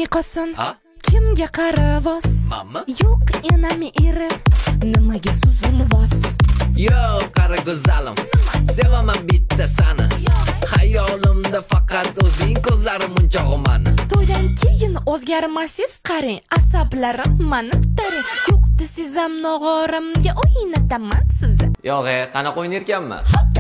qo'sin. Ha? Kimga qaravos? Mamma? Yo'q enami eri. Nimaga suzilvos? Yo'q qara go'zalim, sevaman bitta sani. Xayolimda faqat o'zing, ko'zlarim munchog'imani. To'ydan keyin o'zgarmasiz qarang, asablarim mani taring. Yo'q desizam nog'oramga o'ynataman sizni. Yo'q, qanaqa o'ynayotganman?